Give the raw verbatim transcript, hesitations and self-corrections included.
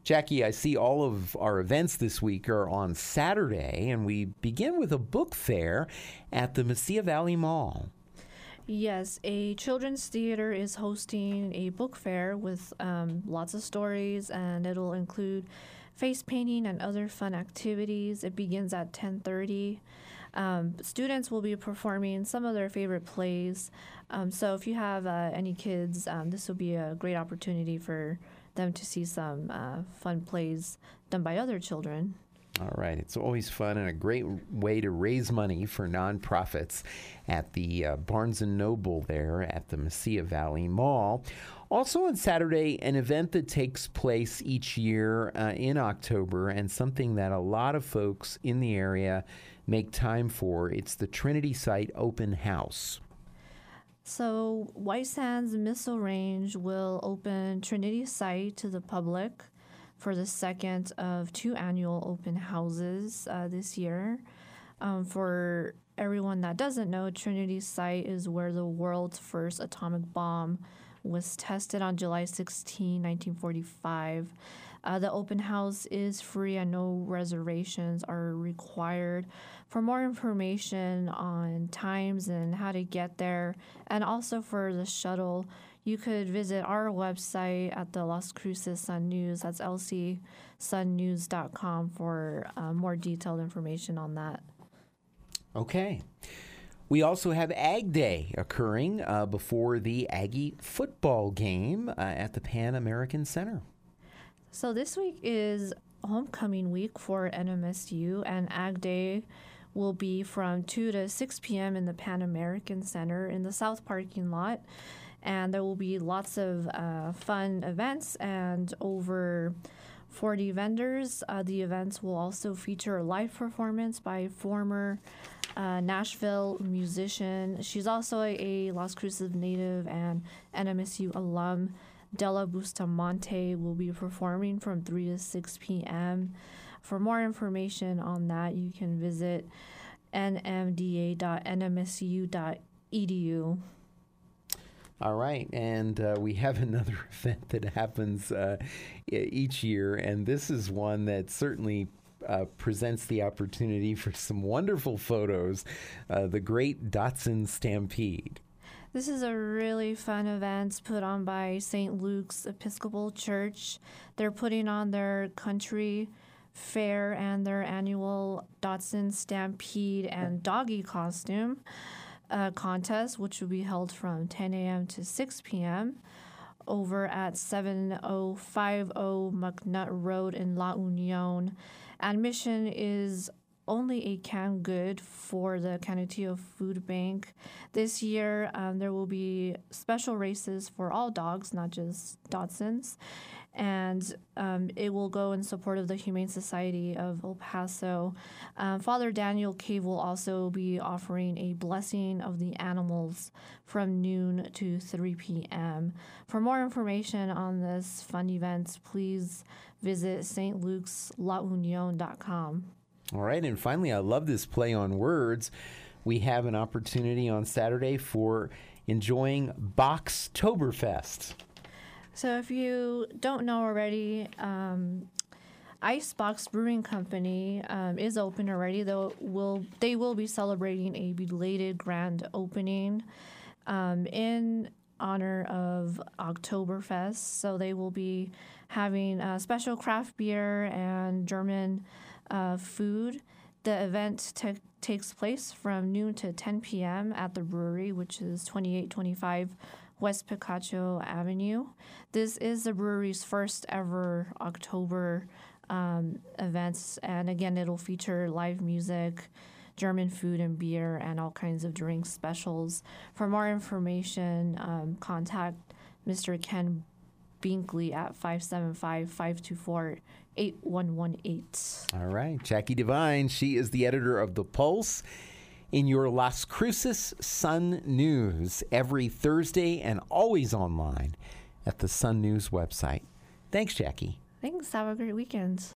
Jackie, I see all of our events this week are on Saturday, and we begin with a book fair at the Mesilla Valley Mall. Yes, a children's theater is hosting a book fair with um, lots of stories, and it'll include face painting and other fun activities. It begins at ten thirty. Um, students will be performing some of their favorite plays. Um, so if you have uh, any kids, um, this will be a great opportunity for them to see some uh, fun plays done by other children. All right. It's always fun and a great way to raise money for nonprofits at the uh, Barnes and Noble there at the Mesilla Valley Mall. Also on Saturday, an event that takes place each year uh, in October, and something that a lot of folks in the area make time for. It's the Trinity Site Open House. So White Sands Missile Range will open Trinity Site to the public for the second of two annual open houses uh, this year. Um, for everyone that doesn't know, Trinity Site is where the world's first atomic bomb was tested on July sixteenth, nineteen forty-five. Uh, the open house is free and no reservations are required. For more information on times and how to get there, and also for the shuttle, you could visit our website at the Las Cruces Sun News. That's l c sun news dot com for uh, more detailed information on that. Okay. We also have Ag Day occurring uh, before the Aggie football game uh, at the Pan American Center. So this week is homecoming week for N M S U, and Ag Day will be from two to six p.m. in the Pan American Center in the South parking lot. And there will be lots of uh, fun events and over forty vendors. Uh, the events will also feature a live performance by former uh, Nashville musician. She's also a, a Las Cruces native and N M S U alum. Della Bustamante will be performing from three to six p.m. For more information on that, you can visit n m d a dot n m s u dot e d u. All right, and uh, we have another event that happens uh, each year, and this is one that certainly uh, presents the opportunity for some wonderful photos, uh, the Great Dotson Stampede. This is a really fun event put on by Saint Luke's Episcopal Church. They're putting on their country fair and their annual Dotson Stampede and Doggy Costume uh, contest, which will be held from ten a.m. to six p.m. over at seventy fifty McNutt Road in La Union. Admission is only a canned good for the Canutillo Food Bank. This year, um, there will be special races for all dogs, not just Dotsons, and um, it will go in support of the Humane Society of El Paso. Um, Father Daniel Cave will also be offering a blessing of the animals from noon to three p.m. For more information on this fun event, please visit s t lukes la union dot com. All right, and finally, I love this play on words. We have an opportunity on Saturday for enjoying Boxtoberfest. So if you don't know already, um, Icebox Brewing Company um, is open already. Though will they will be celebrating a belated grand opening um, in honor of Oktoberfest. So they will be having uh, special craft beer and German Uh, food. The event te- takes place from noon to ten p.m. at the brewery, which is twenty-eight twenty-five West Picacho Avenue. This is the brewery's first ever October um, events, and again, it'll feature live music, German food and beer, and all kinds of drink specials. For more information, um, contact Mister Ken Binkley at five seven five, five two four, eight one one eight. All right. Jackie Devine, she is the editor of The Pulse in your Las Cruces Sun News every Thursday and always online at the Sun News website. Thanks, Jackie. Thanks. Have a great weekend.